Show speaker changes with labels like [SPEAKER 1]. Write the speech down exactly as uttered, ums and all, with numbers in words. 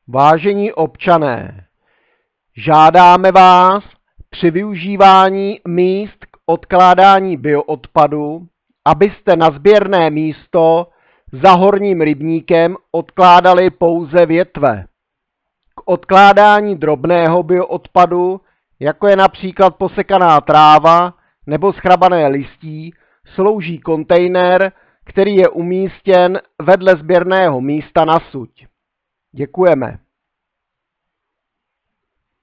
[SPEAKER 1] Vážení občané, žádáme vás při využívání míst k odkládání bioodpadu, abyste na sběrné místo za horním rybníkem odkládali pouze větve. K odkládání drobného bioodpadu, jako je například posekaná tráva nebo schrabané listí, slouží kontejner, který je umístěn vedle sběrného místa na suď. Děkujeme.